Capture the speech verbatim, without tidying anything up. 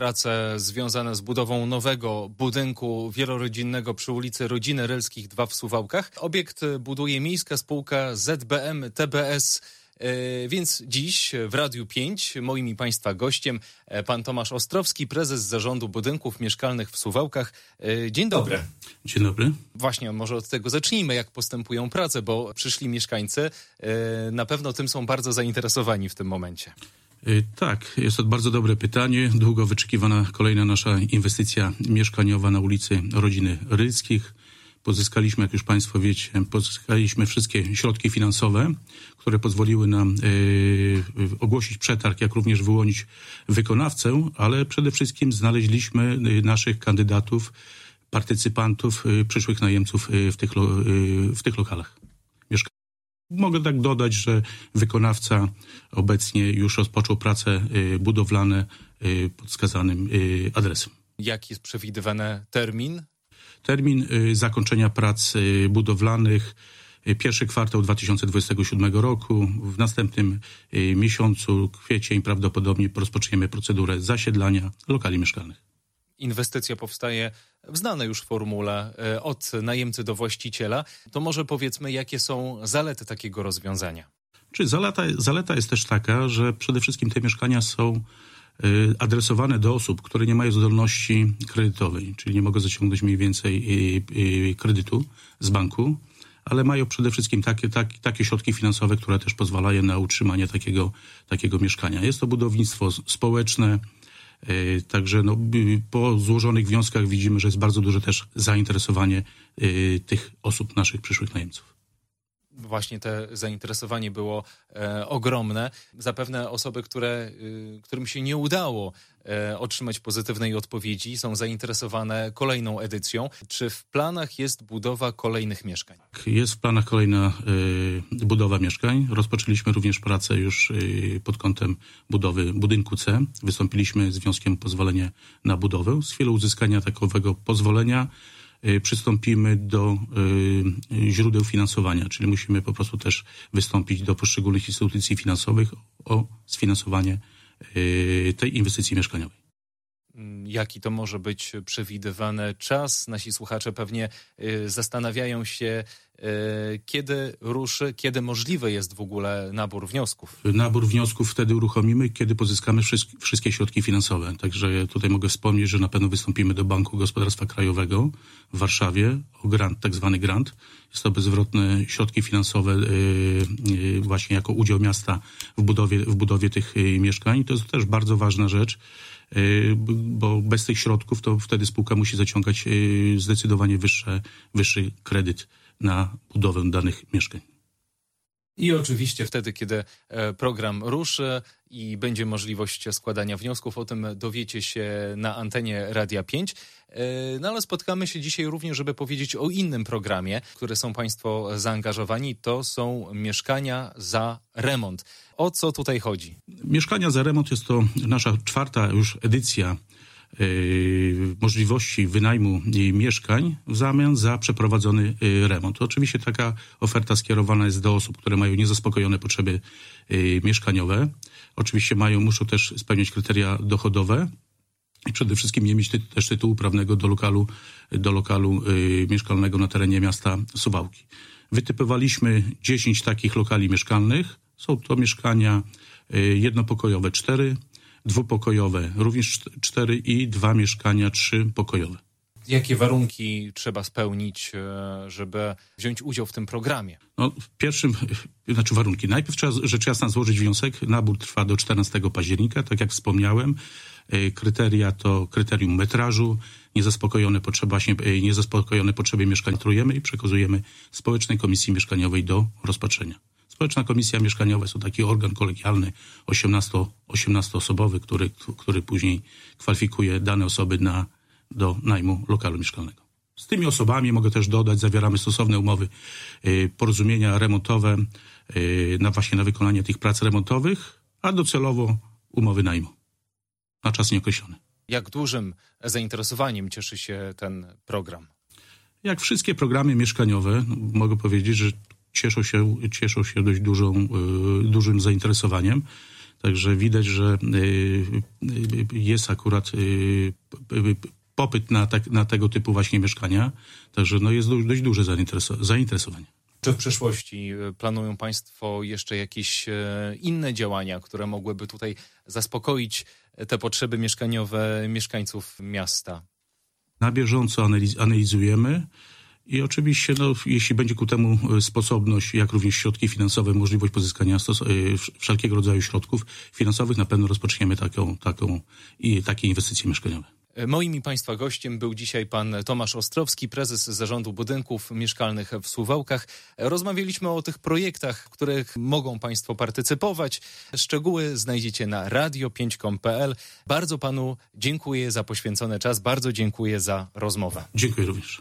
Prace związane z budową nowego budynku wielorodzinnego przy ulicy Rodziny Rylskich dwa w Suwałkach. Obiekt buduje miejska spółka Z B M T B S. Więc dziś w Radiu pięć moim i Państwa gościem pan Tomasz Ostrowski, prezes Zarządu Budynków Mieszkalnych w Suwałkach. Dzień dobry. Dzień dobry. Właśnie, może od tego zacznijmy, jak postępują prace, bo przyszli mieszkańcy na pewno tym są bardzo zainteresowani w tym momencie. Tak, jest to bardzo dobre pytanie. Długo wyczekiwana kolejna nasza inwestycja mieszkaniowa na ulicy Rodziny Rylskich. Pozyskaliśmy, jak już Państwo wiecie, pozyskaliśmy wszystkie środki finansowe, które pozwoliły nam yy, ogłosić przetarg, jak również wyłonić wykonawcę, ale przede wszystkim znaleźliśmy naszych kandydatów, partycypantów, yy, przyszłych najemców yy, w, tych lo, yy, w tych lokalach. Mieszka- Mogę tak dodać, że wykonawca obecnie już rozpoczął prace yy, budowlane yy, pod wskazanym yy, adresem. Jaki jest przewidywany termin? Termin y, zakończenia prac y, budowlanych y, pierwszy kwartał dwa tysiące dwudziestego siódmego roku. W następnym y, miesiącu, kwiecień, prawdopodobnie rozpoczniemy procedurę zasiedlania lokali mieszkalnych. Inwestycja powstaje w znanej już formule y, od najemcy do właściciela. To może powiedzmy, jakie są zalety takiego rozwiązania? Czy zaleta, zaleta jest też taka, że przede wszystkim te mieszkania są adresowane do osób, które nie mają zdolności kredytowej, czyli nie mogą zaciągnąć mniej więcej kredytu z banku, ale mają przede wszystkim takie, tak, takie środki finansowe, które też pozwalają na utrzymanie takiego, takiego mieszkania. Jest to budownictwo społeczne, także no, po złożonych wnioskach widzimy, że jest bardzo duże też zainteresowanie tych osób, naszych przyszłych najemców. Właśnie te zainteresowanie było e, ogromne. Zapewne osoby, które, y, którym się nie udało e, otrzymać pozytywnej odpowiedzi, są zainteresowane kolejną edycją. Czy w planach jest budowa kolejnych mieszkań? Jest w planach kolejna y, budowa mieszkań. Rozpoczęliśmy również pracę już y, pod kątem budowy budynku C. Wystąpiliśmy z wnioskiem o pozwolenie na budowę. Z chwilą uzyskania takowego pozwolenia przystąpimy do y, źródeł finansowania, czyli musimy po prostu też wystąpić do poszczególnych instytucji finansowych o sfinansowanie y, tej inwestycji mieszkaniowej. Jaki to może być przewidywany czas? Nasi słuchacze pewnie y, zastanawiają się, y, kiedy ruszy, kiedy możliwy jest w ogóle nabór wniosków. Nabór wniosków wtedy uruchomimy, kiedy pozyskamy wszystkie, wszystkie środki finansowe. Także tutaj mogę wspomnieć, że na pewno wystąpimy do Banku Gospodarstwa Krajowego w Warszawie o grant, tak zwany grant. Jest to bezwzględne środki finansowe y, y, właśnie jako udział miasta w budowie, w budowie tych y, mieszkań. To jest też bardzo ważna rzecz, bo bez tych środków to wtedy spółka musi zaciągać zdecydowanie wyższe, wyższy kredyt na budowę danych mieszkań. I oczywiście wtedy, kiedy program ruszy i będzie możliwość składania wniosków, o tym dowiecie się na antenie Radia pięć. No ale spotkamy się dzisiaj również, żeby powiedzieć o innym programie, w który są Państwo zaangażowani. To są mieszkania za remont. O co tutaj chodzi? Mieszkania za remont jest to nasza czwarta już edycja Yy, możliwości wynajmu yy, mieszkań w zamian za przeprowadzony yy, remont. Oczywiście taka oferta skierowana jest do osób, które mają niezaspokojone potrzeby yy, mieszkaniowe. Oczywiście mają, muszą też spełniać kryteria dochodowe i przede wszystkim nie mieć ty- też tytułu prawnego do lokalu, do lokalu yy, mieszkalnego na terenie miasta Suwałki. Wytypowaliśmy dziesięć takich lokali mieszkalnych. Są to mieszkania yy, jednopokojowe cztery, dwupokojowe również cztery i dwa mieszkania trzypokojowe. Jakie warunki trzeba spełnić, żeby wziąć udział w tym programie? No, w pierwszym, znaczy warunki. Najpierw trzeba rzecz jasna złożyć wniosek. Nabór trwa do czternastego października, tak jak wspomniałem. Kryteria to kryterium metrażu, niezaspokojone potrzeby, właśnie niezaspokojone potrzeby mieszkaniujemy i przekazujemy Społecznej Komisji Mieszkaniowej do rozpatrzenia. Społeczna Komisja Mieszkaniowa to taki organ kolegialny osiemnastoosobowy, który, który później kwalifikuje dane osoby na, do najmu lokalu mieszkalnego. Z tymi osobami, mogę też dodać, zawieramy stosowne umowy, y, porozumienia remontowe y, na właśnie na wykonanie tych prac remontowych, a docelowo umowy najmu na czas nieokreślony. Jak dużym zainteresowaniem cieszy się ten program? Jak wszystkie programy mieszkaniowe, no, mogę powiedzieć, że cieszą się, cieszą się dość dużą, y, dużym zainteresowaniem. Także widać, że jest akurat popyt na, tak, na tego typu właśnie mieszkania. Także no jest dość duże zainteresowanie. Czy w przyszłości planują Państwo jeszcze jakieś inne działania, które mogłyby tutaj zaspokoić te potrzeby mieszkaniowe mieszkańców miasta? Na bieżąco analiz- analizujemy i oczywiście, no, jeśli będzie ku temu sposobność, jak również środki finansowe, możliwość pozyskania stos- wszelkiego rodzaju środków finansowych, na pewno rozpoczniemy taką, taką, i takie inwestycje mieszkaniowe. Moim i Państwa gościem był dzisiaj pan Tomasz Ostrowski, prezes Zarządu Budynków Mieszkalnych w Suwałkach. Rozmawialiśmy o tych projektach, w których mogą Państwo partycypować. Szczegóły znajdziecie na radio pięć kropka com kropka p l. Bardzo Panu dziękuję za poświęcony czas, bardzo dziękuję za rozmowę. Dziękuję również.